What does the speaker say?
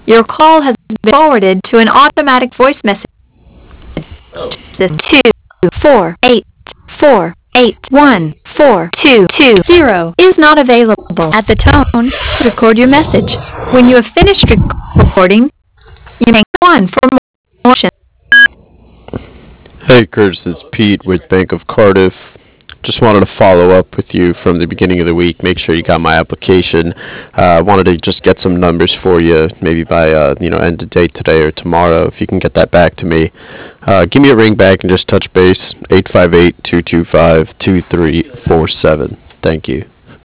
Your call has been forwarded to an automatic voice message. This 248414220 is not available. At the tone, record your message. When you have finished recording, you may hang on for more options. Hey Curtis, it's Pete with Bank of Cardiff. Just wanted to follow up with you from the beginning of the week. Make sure you got my application. Wanted to just get some numbers for you, maybe by end of day today or tomorrow. If you can get that back to me, give me a ring back and just touch base. 858-225-2347. Thank you.